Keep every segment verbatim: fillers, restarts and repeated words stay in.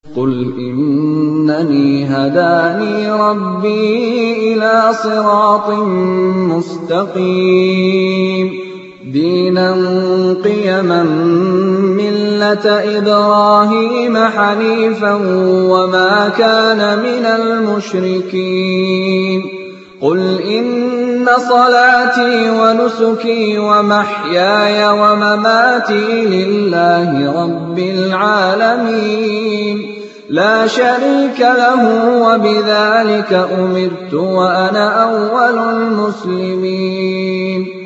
قُلْ إِنَّنِي هَدَانِي رَبِّي إِلَىٰ صِرَاطٍ مُّسْتَقِيمٍ دِينًا قِيَمًا مِّلَّةَ إِبْرَاهِيمَ حَنِيفًا وَمَا كَانَ مِنَ الْمُشْرِكِينَ قُلْ إِنَّ صَلَاتِي وَنُسُكِي وَمَحْيَايَ وَمَمَاتِي لِلَّهِ رَبِّ الْعَالَمِينَ لَا شَرِيكَ لَهُ وَبِذَٰلِكَ أُمِرْتُ وَأَنَا أَوَّلُ الْمُسْلِمِينَ.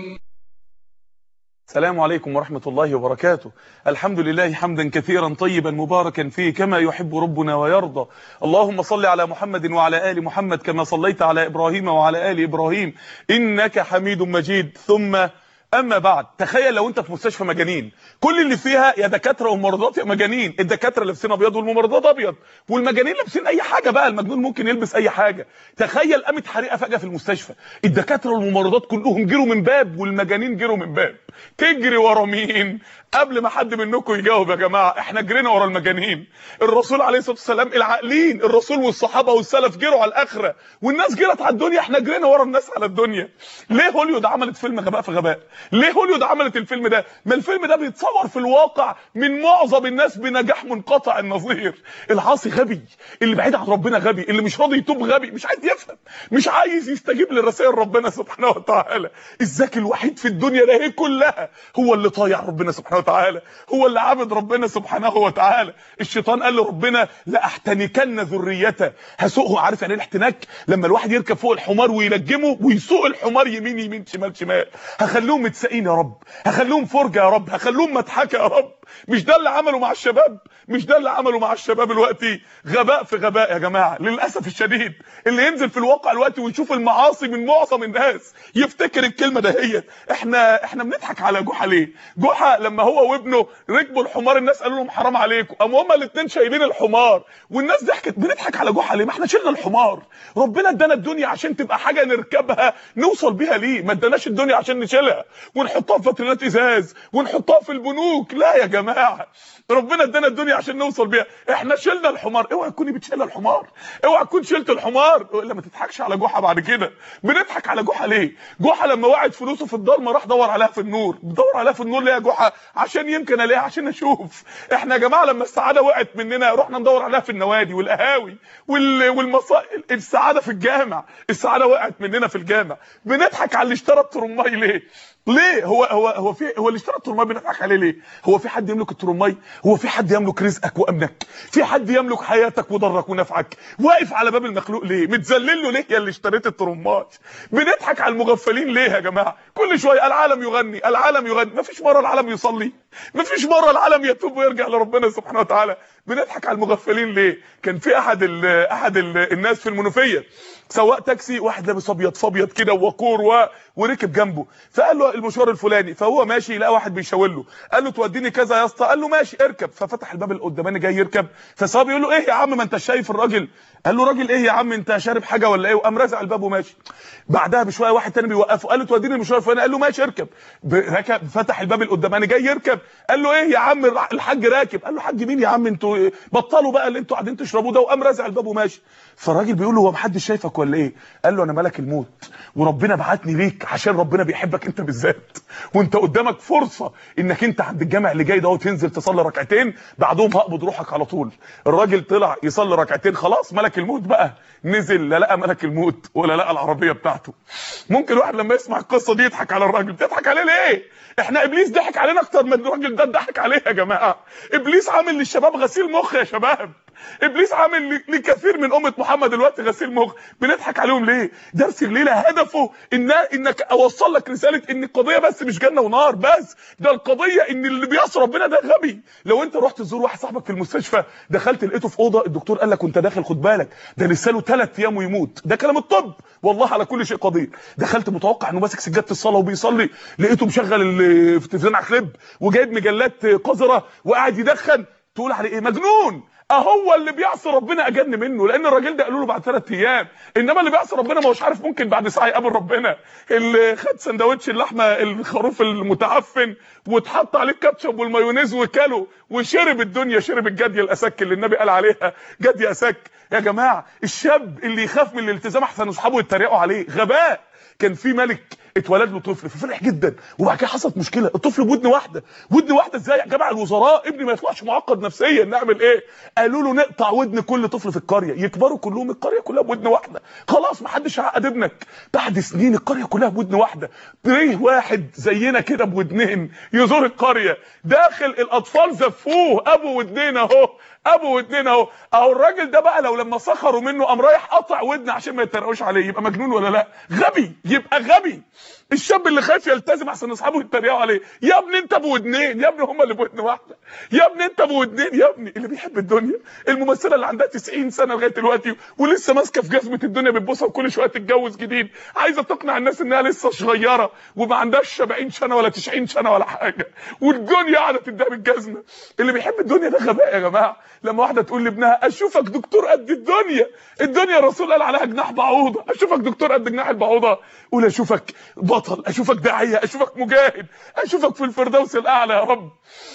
السلام عليكم ورحمة الله وبركاته. الحمد لله حمدا كثيرا طيبا مباركا فيه كما يحب ربنا ويرضى. اللهم صل على محمد وعلى آل محمد كما صليت على إبراهيم وعلى آل إبراهيم إنك حميد مجيد. ثم أما بعد، تخيل لو أنت في مستشفى مجانين، كل اللي فيها يا دكاترة وممرضات يا مجانين. الدكاترة لابسين أبيض والممرضات أبيض، والمجانين لابسين أي حاجة بقى. المجنون ممكن يلبس أي حاجة. تخيل قامت حريقة فجأة في المستشفى، الدكاترة والممرضات كلهم جروا من باب والمجانين جروا من باب. تجري ورا مين؟ قبل ما حد منكم يجاوب يا جماعه، احنا جرينا ورا المجانين. الرسول عليه الصلاه والسلام العاقلين، الرسول والصحابه والسلف جروا على الاخره، والناس جرت على الدنيا، احنا جرينا ورا الناس على الدنيا. ليه هوليوود عملت فيلم غباء في غباء؟ ليه هوليوود عملت الفيلم ده؟ ما الفيلم ده بيتصور في الواقع من معظم الناس بنجاح منقطع النظير. العاصي غبي، اللي بعيد عن ربنا غبي، اللي مش راضي يتوب غبي، مش عايز يفهم، مش عايز يستجيب لرسائل ربنا سبحانه وتعالى. الذكي الوحيد في الدنيا ده هي كلها هو اللي طايع ربنا سبحانه وتعالى، هو اللي عابد ربنا سبحانه وتعالى. الشيطان قال لربنا لاحتنكن ذريته، هسوقه. عارف يعني ايه الاحتناك؟ لما الواحد يركب فوق الحمار ويلجمه ويسوق الحمار يمين يمين شمال شمال. هخليهم متساقين يا رب، هخليهم فرجه يا رب، هخليهم مضحكه يا رب. مش ده اللي عمله مع الشباب؟ مش ده اللي عمله مع الشباب دلوقتي؟ غباء في غباء يا جماعه للاسف الشديد. اللي ينزل في الواقع دلوقتي ويشوف المعاصي من معظم الناس يفتكر الكلمه دهيت. احنا احنا بنضحك على جحا ليه؟ جحا لما هو وابنه ركبوا الحمار الناس قالوا لهم حرام عليكم، قاموا هما الاثنين شايلين الحمار والناس ضحكت. بنضحك على جحا ليه؟ ما احنا شلنا الحمار. ربنا ادانا الدنيا عشان تبقى حاجه نركبها نوصل بيها ليه، ما اداناش الدنيا عشان نشيلها ونحطها في فاترينات ازاز ونحطها في البنوك. لا يا جماعه، ربنا ادانا الدنيا عشان نوصل بيها. احنا شلنا الحمار. اوعى تكوني بتشيل الحمار، اوعى تكون شلت الحمار، الا ما تضحكش على جحا بعد كده. بنضحك على جحا ليه؟ جحا لما وقعت فلوسه في الضلمه راح دور عليها في النور. بدور عليها في النور ليه يا جحا؟ عشان يمكن الاقيها، عشان اشوف. احنا يا جماعه لما السعاده وقعت مننا رحنا ندور عليها في النوادي والقهاوي وال... والمصا السعاده في الجامع. السعاده وقعت مننا في الجامع. بنضحك على اللي اشترى الترماي ليه؟ ليه؟ هو هو هو في هو اللي اشترى الترماي بنضحك عليه ليه؟ هو في حد يملك الترماي؟ هو في حد يملك رزقك وامنك؟ في حد يملك حياتك وضرك ونفعك؟ واقف على باب المخلوق ليه؟ متذلل له ليه يا اللي اشتريت الترماي؟ بنضحك على المغفلين ليه يا جماعه؟ كل شويه العالم يغني، العالم يغني، مفيش مره العالم يصلي، مفيش مره العالم يتوب ويرجع لربنا سبحانه وتعالى. بنضحك على المغفلين ليه؟ كان في احد ال احد ال الناس في المنوفيه سواق تاكسي، واحد لابس ابيض فابيض كده ووقور و... وركب جنبه، فقال له المشوار الفلاني، فهو ماشي لقى واحد بيشاور له، قال له توديني كذا يا اسطى، قال له ماشي اركب. ففتح الباب القداماني جاي يركب، فالسواق بيقول له ايه يا عم ما انت شايف الراجل؟ قال له راجل ايه يا عم، انت شارب حاجه ولا ايه؟ وقام رازع الباب وماشي. بعدها بشويه واحد تاني بيوقفه، قال له توديني المشوار الفلاني، قال له ماشي اركب. ركب، فتح الباب القداماني جاي يركب، قال له ايه يا عم الحاج راكب؟ قال له حاج مين يا عم، انتوا بطلوا بقى اللي انتوا قاعدين تشربوه ده، وقام رازع الباب وماشي. فالراجل بيقول له هو محدش شايفك ولا ايه؟ قال له انا ملك الموت، وربنا بعتني ليك عشان ربنا بيحبك انت بالذات، وانت قدامك فرصه انك انت عند الجامع اللي جاي ده تنزل تصلي ركعتين، بعدهم هقبض روحك على طول. الراجل طلع يصلي ركعتين، خلاص ملك الموت بقى نزل، لا لقى ملك الموت ولا لقى العربيه بتاعته. ممكن واحد لما يسمع القصه دي يضحك على الراجل. بتضحك عليه ليه؟ احنا ابليس ضحك علينا اكتر من الراجل ده ضحك عليه يا جماعه. ابليس عامل للشباب غسيل مخ يا شباب، ابليس عامل لكثير من امه محمد دلوقتي غسيل مخ. بنضحك عليهم ليه؟ درس الليله هدفه ان انك اوصل لك رساله ان القضيه بس مش جنه ونار بس، ده القضيه ان اللي بيعصي ربنا ده غبي. لو انت رحت تزور واحد صاحبك في المستشفى، دخلت لقيته في اوضه، الدكتور قال لك وانت داخل خد بالك ده لسه له ثلاث ايام ويموت، ده كلام الطب والله على كل شيء قدير. دخلت متوقع انه ماسك سجاده الصلاه وبيصلي، لقيته مشغل التلفزيون على كليب وجايب مجلات قذره وقاعد يدخن، تقول عليه ايه؟ مجنون. اهو اللي بيعصي ربنا اجن منه، لان الراجل ده قالوا له بعد ثلاث ايام، انما اللي بيعصي ربنا ما هوش عارف ممكن بعد ساعه يقابل ربنا. اللي خد سندوتش اللحمه الخروف المتعفن واتحط عليه الكاتشب والمايونيز وكله وشرب الدنيا، شرب الجديه الاسك اللي النبي قال عليها جديه اسك. يا جماعه الشاب اللي يخاف من الالتزام احسن اصحابه يتريقوا عليه، غباء. كان في ملك اتولد له طفل ففرح جدا، وبعد كده حصلت مشكله، الطفل بودن واحده. ودن واحده ازاي يا جماعه الوزراء؟ ابني ما يطلعش معقد نفسيا، نعمل ايه؟ قالوا له نقطع ودن كل طفل في القريه، يكبروا كلهم القريه كلها بودن واحده، خلاص ما حدش هيعقد ابنك. بعد سنين القريه كلها بودن واحده، تريه واحد زينا كده بودنين يزور القريه، داخل الاطفال زفوه، ابو ودنين اهو، ابو ودنين اهو. اهو الراجل ده بقى لو لما سخروا منه قام رايح قطع ودن عشان ما يتريقوش عليه، يبقى مجنون ولا لا؟ غبي، يبقى غبي. الشاب اللي خايف يلتزم احسن اصحابه يتريقوا عليه، يا ابني انت ابو ودنين، يا ابني هم اللي بودن واحده، يا ابني انت ابو ودنين، يا ابني. اللي بيحب الدنيا، الممثله اللي عندها تسعين سنه لغايه دلوقتي ولسه ماسكه في جزمه الدنيا بتبوسها وكل شويه تتجوز جديد، عايزه تقنع الناس انها لسه صغيره وما عندهاش سبعين سنه ولا تسعين سنه ولا حاجه، والدنيا قاعده تديها بالجزمه. اللي بيحب الدنيا ده غباء يا جماعه. لما واحده تقول لابنها اشوفك دكتور قد الدنيا، الدنيا الرسول قال عليها جناح بعوضه، اشوفك دكتور قد جناح البعوضه، قول اشوفك بطل، اشوفك داعيه، اشوفك مجاهد، اشوفك في الفردوس الاعلى يا رب.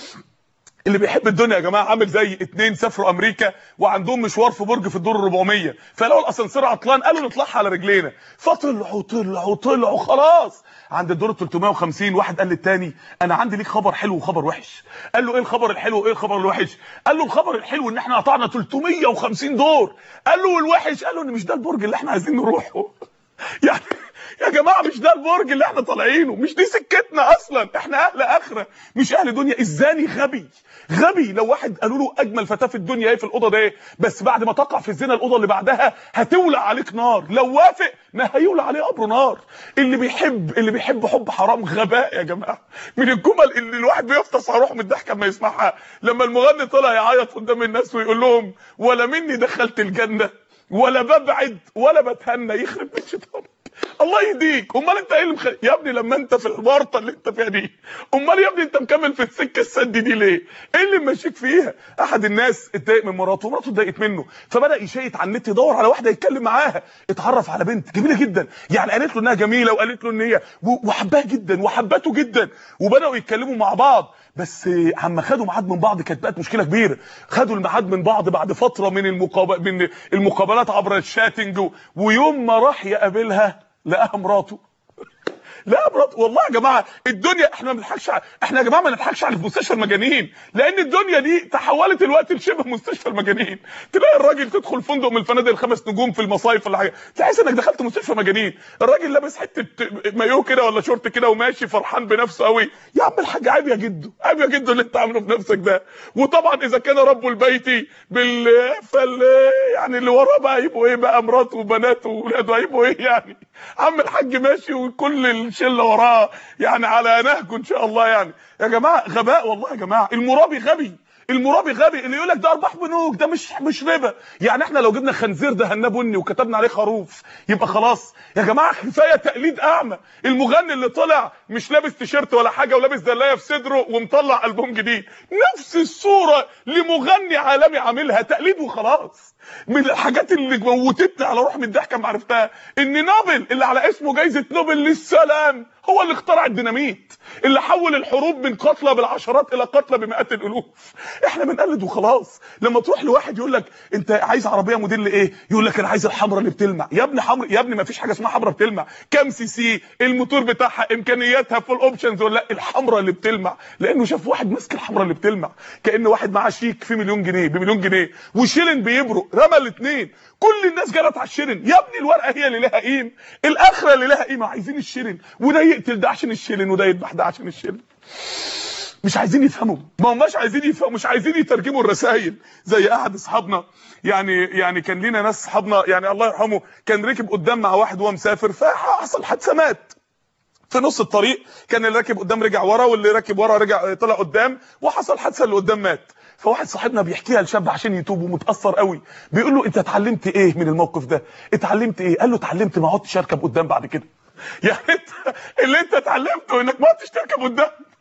اللي بيحب الدنيا يا جماعه عامل زي اتنين سافروا امريكا وعندهم مشوار في برج في الدور الربعمية، فلقوا الاسانسير عطلان قالوا نطلعها على رجلينا، فطلعوا طلعوا طلعوا خلاص عند الدور تلتمية وخمسين. واحد قال للتاني انا عندي ليك خبر حلو وخبر وحش. قال له ايه الخبر الحلو وايه الخبر الوحش؟ قال له الخبر الحلو ان احنا قطعنا تلتمية وخمسين دور. قال له والوحش؟ قال له ان مش ده البرج اللي احنا عايزين نروحه. يعني يا جماعه مش ده البرج اللي احنا طالعينه، مش دي سكتنا اصلا، احنا اهل اخره مش اهل دنيا. الزاني غبي غبي. لو واحد قالوا له اجمل فتاه في الدنيا ايه في الاوضه ده، بس بعد ما تقع في الزنا الاوضه اللي بعدها هتولع عليك نار، لو وافق ما هيولع عليه قبر نار. اللي بيحب اللي بيحب حب حرام غباء يا جماعه. من الجمل اللي الواحد بيفطس على روحه من الضحك لما يسمعها، لما المغني طلع يعيط قدام الناس ويقول لهم ولا مني دخلت الجنه ولا ببعد ولا بتهنى، يخرب بيت شيطانك. الله يهديك. امال انت ايه اللي مخ... يا ابني لما انت في الورطه اللي انت فيها دي، امال يا ابني انت مكمل في السكه السد دي ليه؟ ايه اللي ماشيك فيها؟ احد الناس اتضايق من مراته ومراته اتضايقت منه، فبدا يشيط على النت يدور على واحده يتكلم معاها. اتعرف على بنت جميله جدا، يعني قالت له انها جميله وقالت له ان هي وحبها جدا وحبته جدا، وبداوا يتكلموا مع بعض. بس عما خدوا ميعاد من بعض كانت بقت مشكله كبيره. خدوا الميعاد من بعض بعد فتره من المقابل من المقابلات عبر الشاتنج، ويوم ما راح يقابلها لقاها مراته. لا مراته. والله يا جماعه الدنيا احنا ما بنضحكش، احنا يا جماعه ما نضحكش على مستشفى المجانين، لان الدنيا دي تحولت الوقت لشبه مستشفى المجانين. تلاقي الراجل تدخل فندق من الفنادق الخمس نجوم في المصايف ولا حاجه تحس انك دخلت مستشفى مجانين. الراجل لابس حته مايو كده ولا شورت كده وماشي فرحان بنفسه قوي. يا عم الحاج عيب يا جدو، عيب يا جدو اللي انت عامله في نفسك ده. وطبعا اذا كان رب البيت بال فال يعني اللي وراه بقى يبقوا ايه بقى؟ مراته وبناته واولاده هيبقوا ايه يعني؟ عم الحاج ماشي وكل الشله وراه يعني على نهجه ان شاء الله. يعني يا جماعه غباء والله يا جماعه. المرابي غبي، المرابي غبي. اللي يقول لك ده ارباح بنوك، ده مش مش ربا. يعني احنا لو جبنا خنزير دهناه بني وكتبنا عليه خروف يبقى خلاص يا جماعه؟ كفايه تقليد اعمى. المغني اللي طلع مش لابس تيشيرت ولا حاجه ولابس دلايه في صدره ومطلع البوم جديد، نفس الصوره لمغني عالمي عاملها، تقليد وخلاص. من الحاجات اللي موتتني على روح من الضحك ما عرفتها ان نوبل اللي على اسمه جايزه نوبل للسلام هو اللي اخترع الديناميت اللي حول الحروب من قتلى بالعشرات الى قتلى بمئات الالوف. احنا بنقلد وخلاص. لما تروح لواحد يقول لك انت عايز عربيه موديل ايه؟ يقول لك انا عايز الحمراء اللي بتلمع. يا ابني حمراء يا ابني ما فيش حاجه اسمها حمراء بتلمع. كام سي سي؟ الموتور بتاعها، امكانياتها، فول اوبشنز ولا لا؟ الحمراء اللي بتلمع، لانه شاف واحد ماسك الحمراء اللي بتلمع كأن واحد معاه شيك في مليون جنيه بمليون جنيه وشيلن بيبرق، رمى الاثنين. كل الناس جرت على الشيلن. يا ابني الورقه هي اللي لها قيمه، الاخره اللي لها قيمه. عايزين الشيلن، وده يقتل ده عشان الشيلن وده يذبح ده عشان الشيلن. مش عايزين يفهموا، ما هماش عايزين يفهموا، مش عايزين يترجموا الرسائل. زي احد اصحابنا يعني يعني كان لينا ناس اصحابنا يعني الله يرحمه كان ركب قدام مع واحد وهو مسافر فحصل حادثه مات. في نص الطريق كان اللي راكب قدام رجع ورا واللي راكب ورا رجع طلع قدام وحصل حادثه اللي قدام مات. فواحد صاحبنا بيحكيها لشاب عشان يتوب ومتاثر قوي، بيقول له انت اتعلمت ايه من الموقف ده؟ اتعلمت ايه؟ قال له اتعلمت ما اقعدش اركب قدام بعد كده. يعني انت اللي انت اتعلمته انك ما اقعدش تركب قدام.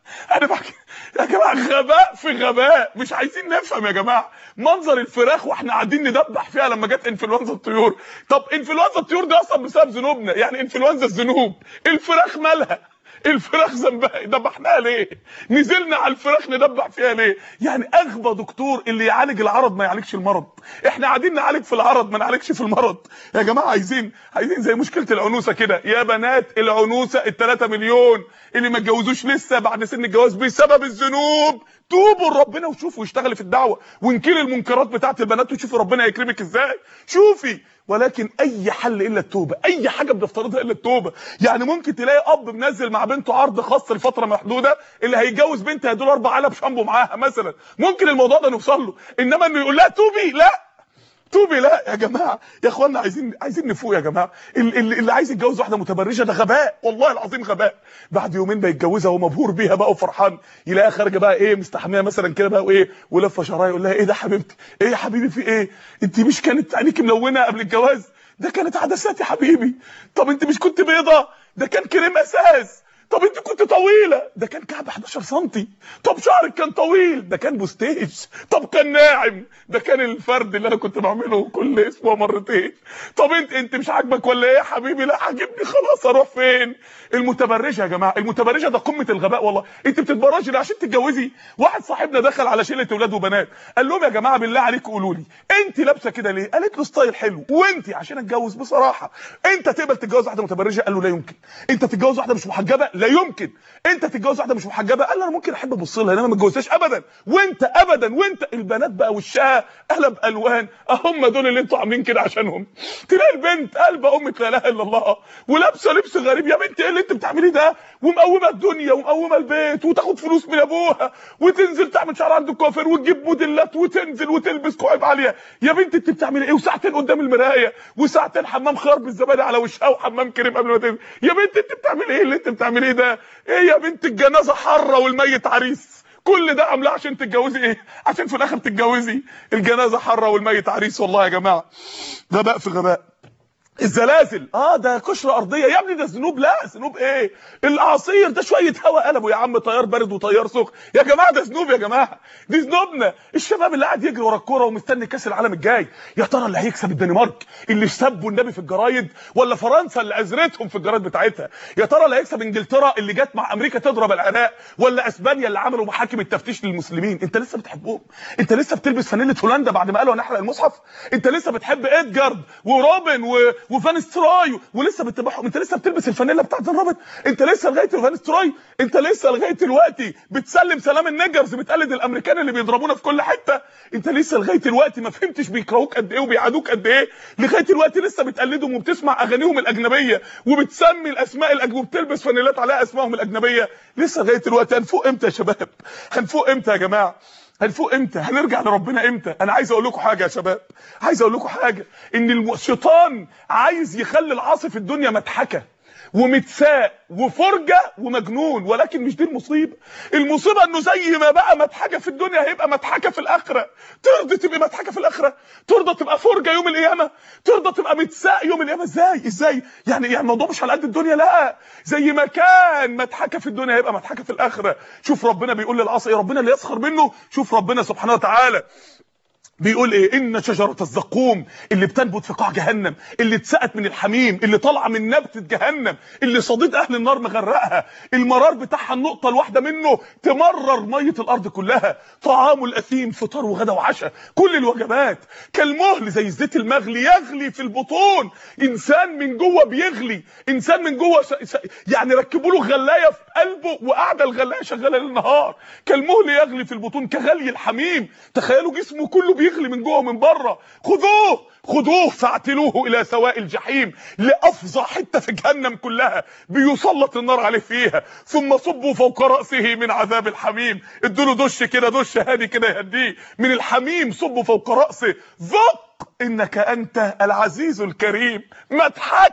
انا بحكي يا جماعه غباء في غباء، مش عايزين نفهم يا جماعه. منظر الفراخ واحنا قاعدين ندبح فيها لما جت انفلونزا الطيور. طب انفلونزا الطيور دي اصلا بسبب ذنوبنا، يعني انفلونزا الذنوب. الفراخ مالها؟ الفراخ ذنبها دبحناها ليه؟ نزلنا على الفراخ ندبح فيها ليه؟ يعني اغبى دكتور اللي يعالج العرض ما يعالجش المرض. احنا قاعدين نعالج في العرض ما نعالجش في المرض. يا جماعه عايزين عايزين زي مشكله العنوسه كده. يا بنات العنوسه الثلاثة مليون اللي ما اتجوزوش لسه بعد سن الجواز بسبب الذنوب، توبوا لربنا وشوفوا واشتغلي في الدعوه وانكري المنكرات بتاعت البنات وشوفي ربنا يكرمك ازاي. شوفي، ولكن اي حل الا التوبه، اي حاجه بنفترضها الا التوبه. يعني ممكن تلاقي اب منزل مع بنته عرض خاص لفتره محدوده، اللي هيتجوز بنت هيدول اربع علب شامبو معاها مثلا، ممكن الموضوع ده نوصل له، انما انه يقول لها توبي، لا توبي لا يا جماعه. يا اخوانا عايزين عايزين نفوق يا جماعه. اللي, اللي عايز يتجوز واحده متبرجه ده غباء، والله العظيم غباء. بعد يومين بيتجوزها ومبهور بيها بقى وفرحان، يلاقيها خارجه بقى ايه مستحميه مثلا كده بقى وايه ولفه شعرها، يقول لها ايه ده حبيبتي؟ ايه يا حبيبي في ايه؟ انت مش كانت عينيكي ملونه قبل الجواز؟ ده كانت عدسات يا حبيبي. طب انت مش كنت بيضه؟ ده كان كريم اساس. طب انت كنت طويله؟ ده كان كعب احداشر سنتي. طب شعرك كان طويل؟ ده كان بوستيج. طب كان ناعم؟ ده كان الفرد اللي انا كنت بعمله كل اسبوع مرتين. طب انت انت مش عاجبك ولا ايه يا حبيبي؟ لا عاجبني خلاص، اروح فين؟ المتبرجه يا جماعه، المتبرجه ده قمه الغباء والله. انت بتتبرجي ليه؟ عشان تتجوزي؟ واحد صاحبنا دخل على شله اولاد وبنات، قال لهم يا جماعه بالله عليكم قولوا لي انت لابسه كده ليه؟ قالت له ستايل حلو. وانت؟ عشان اتجوز بصراحه. انت تقبل تتجوز واحده متبرجه؟ قال له لا يمكن. انت تتجوز واحده مش محجبه؟ لا يمكن. انت تتجوز واحده مش محجبه؟ قال له انا ممكن احب ابص لها انما ما اتجوزهاش ابدا. وانت ابدا. وانت البنات بقى وشها قلب الوان، هم دول اللي انتوا عاملين كده عشانهم. تلاقي البنت قلبه امه لا اله الا الله ولابسه لبس غريب. يا بنت ايه اللي انت بتعمليه ده؟ ومقومه الدنيا ومقومه البيت وتاخد فلوس من ابوها وتنزل تعمل شعر عند الكوافير وتجيب موديلات وتنزل وتلبس كعب عاليه. يا بنت انت بتعملي ايه؟ وساعتين قدام المرايه وساعتين حمام خيار بالزبادي على وشها وحمام كريم قبل ما تنزل. يا بنت انت بتعملي ايه اللي انت بتعمليه ده؟ ايه يا بنت الجنازه حره والميت عريس؟ كل ده عاملاه عشان تتجوزي ايه؟ عشان في الاخر تتجوزي. الجنازه حره والميت عريس. والله يا جماعه غباء في غباء. الزلازل اه ده قشره ارضيه يا ابني، ده ذنوب. لا ذنوب ايه؟ الاعاصير ده شويه هواء قلبوا يا عم، تيار بارد وتيار سخن. يا جماعه ده ذنوب يا جماعه، دي ذنوبنا. الشباب اللي قاعد يجري ورا الكوره ومستني كاس العالم الجاي، يا ترى اللي هيكسب الدنمارك اللي سبوا النبي في الجرايد، ولا فرنسا اللي ازرتهم في الجرايد بتاعتها؟ يا ترى اللي هيكسب انجلترا اللي جت مع امريكا تضرب العراق، ولا اسبانيا اللي عملوا محاكم التفتيش للمسلمين؟ انت لسه بتحبهم؟ انت لسه بتلبس فانيله هولندا بعد ما قالوا هنحرق المصحف؟ انت لسه بتحب ادجارد وروبن و... وفان ستروي ولسه بتتبعهم؟ انت لسه بتلبس الفانيلا بتاعت فان روبن؟ انت لسه لغايه فان ستروي؟ انت لسه لغايه دلوقتي بتسلم سلام النيجرز، بتقلد الامريكان اللي بيضربونا في كل حته؟ انت لسه لغايه دلوقتي ما فهمتش بيكرهوك قد ايه وبيعادوك قد ايه؟ لغايه دلوقتي لسه بتقلدهم وبتسمع اغانيهم الاجنبيه وبتسمي الاسماء الاجنبيه وبتلبس فانيلات عليها اسمائهم الاجنبيه؟ لسه لغايه دلوقتي. هنفوق امتى يا شباب؟ هنفوق امتى يا جماعه؟ هنفوق امتى؟ هنرجع لربنا امتى؟ انا عايز اقول لكم حاجه يا شباب، عايز اقول لكم حاجه، ان الشيطان عايز يخلي العاصي في الدنيا مضحكه ومتساء وفرجه ومجنون، ولكن مش دي المصيبه. المصيبه انه زي ما بقى مضحكه في الدنيا هيبقى مضحكه في الاخره. ترضى تبقى مضحكه في الاخره؟ ترضى تبقى فرجه يوم القيامه؟ ترضى تبقى متساء يوم القيامه؟ ازاي ازاي يعني؟ يعني الموضوع مش على قد الدنيا، لا، زي ما كان مضحكه في الدنيا هيبقى مضحكه في الاخره. شوف ربنا بيقول للعاصي، ربنا اللي يسخر منه. شوف ربنا سبحانه وتعالى بيقول ايه؟ ان شجره الزقوم اللي بتنبت في قاع جهنم، اللي اتسقت من الحميم، اللي طالعه من نبته جهنم، اللي صديد اهل النار مغرقها، المرار بتاعها النقطه الواحده منه تمرر ميه الارض كلها. طعام الاثيم فطار وغدا وعشاء، كل الوجبات كالمهل زي الزيت المغلي يغلي في البطون. انسان من جوه بيغلي، انسان من جوه ش... ش... يعني ركبوا له غلايه في قلبه وقاعده الغلايه شغاله ليل نهار. كالمهل يغلي في البطون كغلي الحميم. تخيلوا جسمه كله بيغلي من جوه ومن بره. خذوه خذوه فاعتلوه الى سواء الجحيم، لافظع حته في جهنم كلها بيسلط النار عليه فيها، ثم صبوا فوق راسه من عذاب الحميم. ادوا له دش كده، دش هادي كده يهديه من الحميم، صبوا فوق راسه. ذق انك انت العزيز الكريم. مضحكه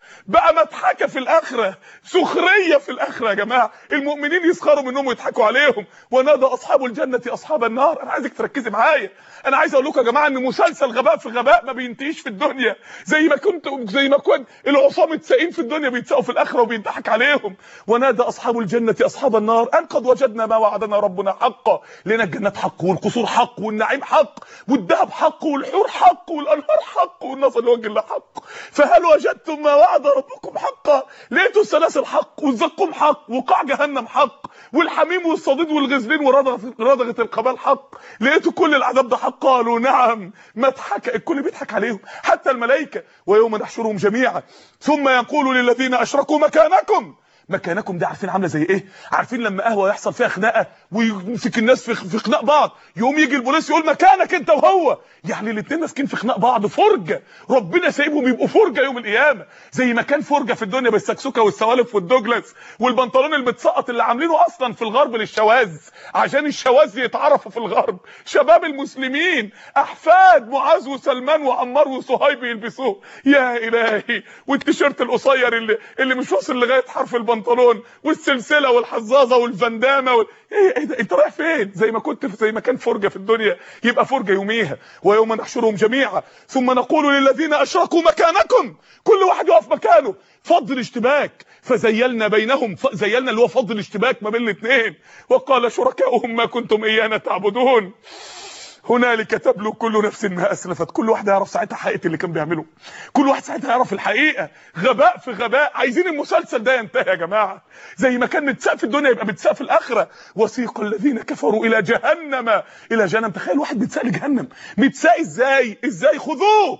بقى مضحكه في الاخره، سخريه في الاخره يا جماعه. المؤمنين يسخروا منهم ويضحكوا عليهم. ونادى اصحاب الجنه اصحاب النار. انا عايزك تركزي معايا. انا عايز اقول لكم يا جماعه ان مسلسل غباء في غباء ما بينتهيش في الدنيا. زي ما كنت زي ما كنت العصاه متساقين في الدنيا بيتساقوا في الاخره وبيضحك عليهم. ونادى اصحاب الجنه اصحاب النار ان قد وجدنا ما وعدنا ربنا حقا. لنا الجنات حق والقصور حق والنعيم حق والذهب حق والحور حق والانهار حق والنصر لوجه الله حق. فهل وجدتم ما وعد ربكم حقا؟ لقيتوا السلاسل حق والزقوم حق وقاع جهنم حق والحميم والصديد والغزلين ورضغه القبال حق. لقيتوا كل العذاب ده حق؟ قالوا نعم. مضحكه، الكل بيضحك عليهم حتى الملائكه. ويوم نحشرهم جميعا ثم يقول للذين اشركوا مكانكم. مكانكم دي عارفين عامله زي ايه؟ عارفين لما قهوه يحصل فيها خناقه ويمسك الناس في في خناق بعض، يقوم يجي البوليس يقول مكانك انت وهو. يعني الاثنين ماسكين في خناق بعض، فرجه. ربنا سايبهم يبقوا فرجه يوم القيامه. زي ما كان فرجه في الدنيا بالسكسوكه والسوالف والدوجلاس والبنطلون المتسقط اللي عاملينه اصلا في الغرب للشواذ، عشان الشواذ يتعرفوا في الغرب. شباب المسلمين احفاد معاذ وسلمان وعمار وصهيب يلبسوه، يا الهي. والتيشيرت القصير اللي اللي مش واصل لغايه حرف البنطلون والسلسله والحزازه والفندامه وال... ايه ايه ده؟ انت رايح فين؟ زي ما كنت زي ما كان فرجه في الدنيا يبقى فرجه يوميها. ويوم نحشرهم جميعا ثم نقول للذين اشركوا مكانكم. كل واحد يقف مكانه. فضل اشتباك فزيلنا بينهم، زيلنا اللي هو فضل اشتباك ما بين الاثنين. وقال شركاؤهم ما كنتم ايانا تعبدون. هنالك تبلو كل نفس ما اسلفت. كل واحد يعرف ساعتها حقيقه اللي كان بيعمله. كل واحد ساعتها يعرف الحقيقه. غباء في غباء. عايزين المسلسل ده ينتهي يا جماعه. زي ما كان متساق في الدنيا يبقى متساق في الاخره. وسيق الذين كفروا الى جهنم. الى جهنم. تخيل واحد متساق لجهنم. متساق ازاي؟ ازاي؟ خذوه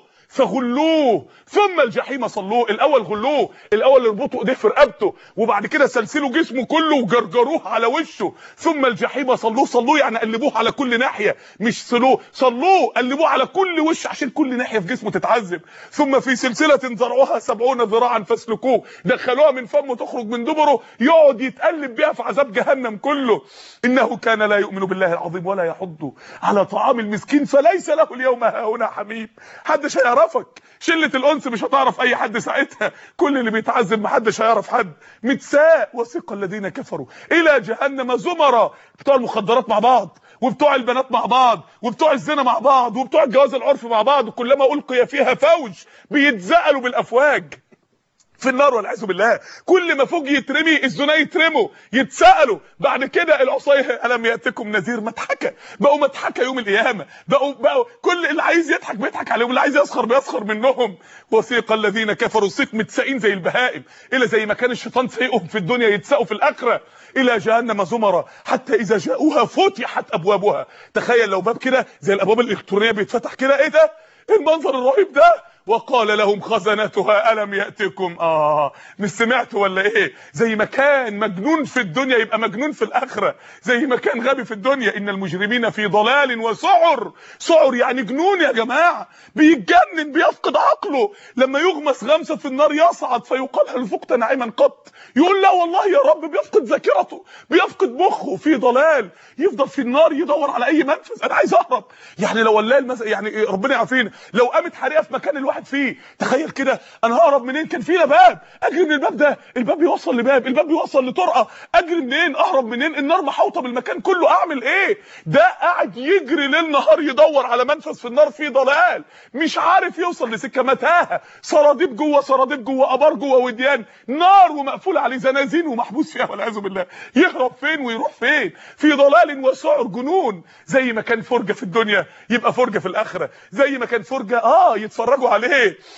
فغلوه ثم الجحيم صلوه. الاول غلوه، الاول اربطوا ايديه في رقبته وبعد كده سلسلوا جسمه كله وجرجروه على وشه. ثم الجحيم صلوه. صلوه يعني قلبوه على كل ناحيه، مش صلوه. صلوه قلبوه على كل وش عشان كل ناحيه في جسمه تتعذب. ثم في سلسله ذرعها سبعون ذراعا فاسلكوه. دخلوها من فمه تخرج من دبره، يقعد يتقلب بيها في عذاب جهنم كله. انه كان لا يؤمن بالله العظيم ولا يحض على طعام المسكين فليس له اليوم هاهنا حميم. محدش هيعرفك. شله الانس مش هتعرف اي حد ساعتها. كل اللي بيتعذب محدش هيعرف حد. متساء. وسيق الذين كفروا الى جهنم زمرا. بتوع المخدرات مع بعض وبتوع البنات مع بعض وبتوع الزنا مع بعض وبتوع الجواز العرفي مع بعض. وكلما القي فيها فوج بيتزقلوا بالافواج في النار والعياذ بالله. كل ما فوق يترمي الزنا يترموا يتسالوا. بعد كده العصايه الم ياتكم نذير. مضحكه. بقوا مضحكه يوم القيامه. بقوا بقوا كل اللي عايز يضحك بيضحك عليهم، اللي عايز يسخر بيسخر منهم. وسيق الذين كفروا. سيق متساقين زي البهائم، الى زي ما كان الشيطان سايقهم في الدنيا يتساقوا في الاخره. الى جهنم زمرا حتى اذا جاءوها فتحت ابوابها. تخيل لو باب كده زي الابواب الالكترونيه بيتفتح كده. ايه ده؟ ايه المنظر الرهيب ده؟ وقال لهم خزنتها ألم يأتكم. اه مش سمعتوا ولا ايه؟ زي ما كان مجنون في الدنيا يبقى مجنون في الاخره. زي ما كان غبي في الدنيا. ان المجرمين في ضلال وسعر. سعر يعني جنون يا جماعه. بيتجنن بيفقد عقله. لما يغمس غمسه في النار يصعد فيقال هل فقت نعيما قط. يقول لا والله يا رب. بيفقد ذاكرته، بيفقد مخه، في ضلال. يفضل في النار يدور على اي منفذ. انا عايز اهرب. يعني لو ولا المس... يعني ربنا يعافينا لو قامت حريقه في مكان الواحد فيه، تخيل كده انا ههرب منين؟ كان فينا باب اجري من الباب ده، الباب بيوصل لباب، الباب بيوصل لطرقه، اجري منين؟ اهرب منين؟ النار محوطه بالمكان كله، اعمل ايه؟ ده قاعد يجري ليل نهار يدور على منفذ في النار، في ضلال مش عارف يوصل لسكه، متاهه، سراديب جوه سراديب جوه، ابار جوه وديان، نار ومقفول عليه زنازين ومحبوس فيها والعياذ بالله. يهرب فين ويروح فين؟ في ضلال وسعر، جنون. زي ما كان فرجه في الدنيا يبقى فرجه في الاخره، زي ما كان فرجه اه يتفرجوا عليه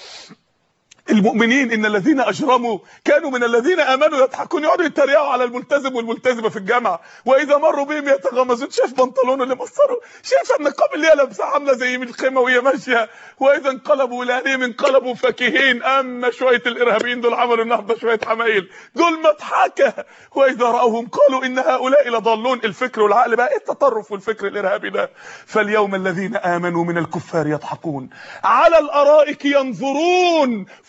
المؤمنين. ان الذين اجرموا كانوا من الذين امنوا يضحكون، يقعدوا يتريقوا على الملتزم والملتزمه في الجامعه، واذا مروا بهم يتغمزون. شايف بنطلونه اللي مصره، شايف النقاب اللي هي لابسه عامله زي من الخيمه وهي ماشيه، واذا انقلبوا الى اهلهم انقلبوا فكهين. اما شويه الارهابيين دول عملوا النهارده شويه حمايل، دول مضحكه. واذا راوهم قالوا ان هؤلاء لضالون. الفكر والعقل بقى ايه التطرف والفكر الارهابي ده؟ فاليوم الذين امنوا من الكفار يضحكون على الارائك ينظرون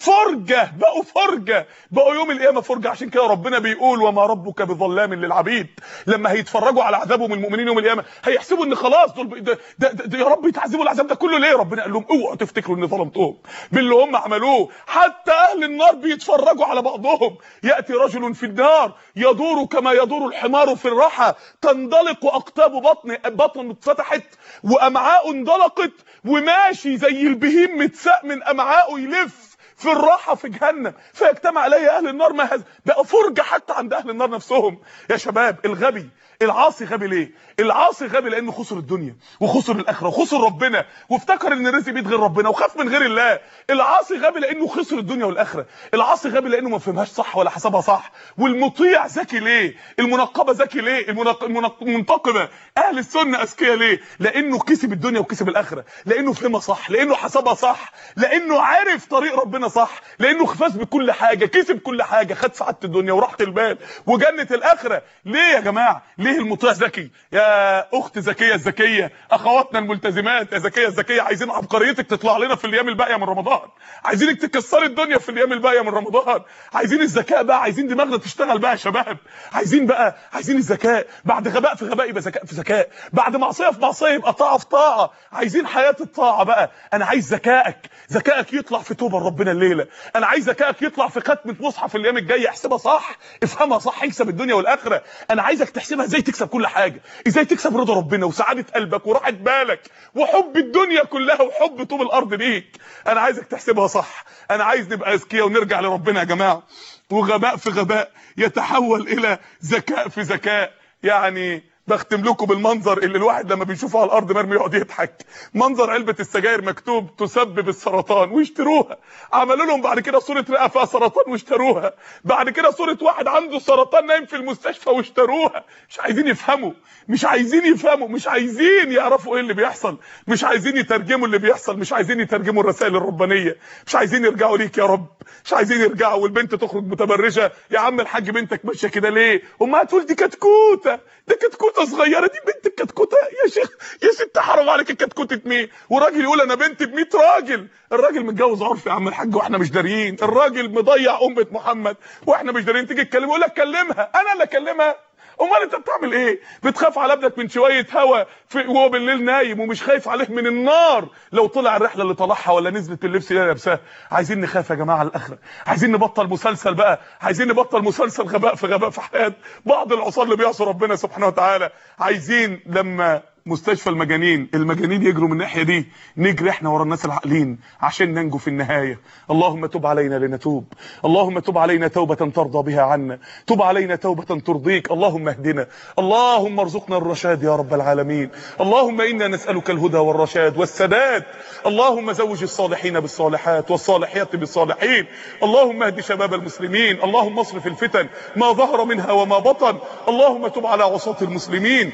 فرجه، بقوا فرجه، بقوا يوم القيامه فرجه. عشان كده ربنا بيقول وما ربك بظلام للعبيد. لما هيتفرجوا على عذابهم المؤمنين يوم القيامه هيحسبوا ان خلاص دول ده, ده, ده, ده يا رب يتعذبوا العذاب ده كله ليه؟ ربنا قال لهم اوعوا تفتكروا ان ظلمتهم باللي هم عملوه. حتى اهل النار بيتفرجوا على بعضهم. ياتي رجل في النار يدور كما يدور الحمار في الرحى، تندلق اقطاب بطنه، بطنه اتفتحت وامعاءه اندلقت، وماشي زي البهيم متساق من امعائه يلف في الراحه في جهنم، فيجتمع عليه اهل النار. ما هذا بقى فرجه حتى عند اهل النار نفسهم. يا شباب الغبي العاصي غبي ليه؟ العاصي غبي لانه خسر الدنيا وخسر الاخره وخسر ربنا وافتكر ان الرزق بيد غير ربنا وخاف من غير الله. العاصي غبي لانه خسر الدنيا والاخره. العاصي غبي لانه ما فهمهاش صح ولا حسبها صح. والمطيع ذكي ليه؟ المنقبه ذكي ليه؟ المنق... المنق... المنتقبه اهل السنه اذكياء ليه؟ لانه كسب الدنيا وكسب الاخره، لانه فهمها صح، لانه حسبها صح، لانه عرف طريق ربنا صح، لانه فاز بكل حاجه، كسب كل حاجه، خد سعاده الدنيا وراحه البال وجنه الاخره. ليه يا جماعه؟ ليه المطيع ذكي؟ يا اخت ذكيه الذكيه، اخواتنا الملتزمات يا ذكيه الذكيه، عايزين عبقريتك تطلع لنا في الايام الباقيه من رمضان، عايزينك تكسري الدنيا في الايام الباقيه من رمضان، عايزين الذكاء بقى، عايزين دماغنا تشتغل بقى يا شباب، عايزين بقى عايزين الذكاء، بعد غباء في غباء يبقى ذكاء في ذكاء، بعد معصيه في معصيه يبقى طاعه في طاعه، عايزين حياه الطاعه بقى. انا عايز ذكائك، ذكائك يطلع في توبه لربنا الليله، انا عايز ذكائك يطلع في ختمه مصحف الايام الجايه، احسبها صح، افهمها صح، يكسب الدنيا والاخره. انا عايزك تحسبها ازاي تكسب كل حاجه، ازاي تكسب رضا ربنا وسعاده قلبك وراحه بالك وحب الدنيا كلها وحب طوب الارض ليك. انا عايزك تحسبها صح. انا عايز نبقى اذكياء ونرجع لربنا يا جماعه، وغباء في غباء يتحول الى ذكاء في ذكاء. يعني بختم لكم بالمنظر اللي الواحد لما بيشوفه على الارض مرمي يقعد يضحك، منظر علبه السجاير مكتوب تسبب السرطان ويشتروها، عملوا لهم بعد كده صوره رئه فيها سرطان واشتروها، بعد كده صوره واحد عنده سرطان نايم في المستشفى واشتروها. مش عايزين يفهموا، مش عايزين يفهموا، مش عايزين يعرفوا ايه اللي بيحصل، مش عايزين يترجموا اللي بيحصل، مش عايزين يترجموا الرسائل الربانيه، مش عايزين يرجعوا ليك يا رب، مش عايزين يرجعوا. والبنت تخرج متبرجه، يا عم الحاج بنتك ماشيه كده ليه؟ امها تقول دي كتكوته، دي كتكوته صغيره، دي بنت الكتكوته يا شيخ يا ست حرام عليك، الكتكوته مين؟ وراجل يقول انا بنت ب مية راجل. الراجل متجوز عرفي يا عم الحاج واحنا مش داريين، الراجل مضيع امه محمد واحنا مش داريين. تيجي تكلمه يقول لك كلمها، انا اللي اكلمها؟ امال انت بتعمل ايه؟ بتخاف على ابنك من شويه هوا وهو بالليل نايم، ومش خايف عليه من النار لو طلع الرحله اللي طلعها ولا نزلت اللبس اللي لابساه. عايزين نخاف يا جماعه على الاخره، عايزين نبطل مسلسل بقى، عايزين نبطل مسلسل غباء في غباء في حياه بعض العصاه اللي بيعصوا ربنا سبحانه وتعالى. عايزين لما مستشفى المجانين المجانين يجروا من الناحيه دي، نجري احنا ورا الناس العاقلين عشان ننجو في النهايه. اللهم تب علينا لنتوب، اللهم تب علينا توبه ترضى بها عنا، تب علينا توبه ترضيك. اللهم اهدنا، اللهم ارزقنا الرشاد يا رب العالمين. اللهم انا نسالك الهدى والرشاد والسداد. اللهم زوج الصالحين بالصالحات والصالحات بالصالحين. اللهم اهد شباب المسلمين. اللهم اصرف الفتن ما ظهر منها وما بطن. اللهم تب على عصاة المسلمين.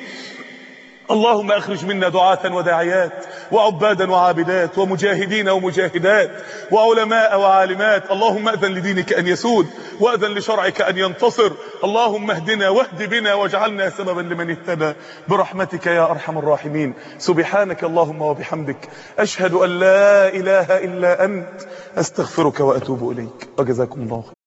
اللهم اخرج منا دعاة وداعيات وعبادا وعابدات ومجاهدين ومجاهدات وعلماء وعالمات. اللهم اذن لدينك ان يسود واذن لشرعك ان ينتصر. اللهم اهدنا واهد بنا واجعلنا سببا لمن اهتدى برحمتك يا ارحم الراحمين. سبحانك اللهم وبحمدك، اشهد ان لا اله الا انت، استغفرك واتوب اليك، وجزاكم الله خير.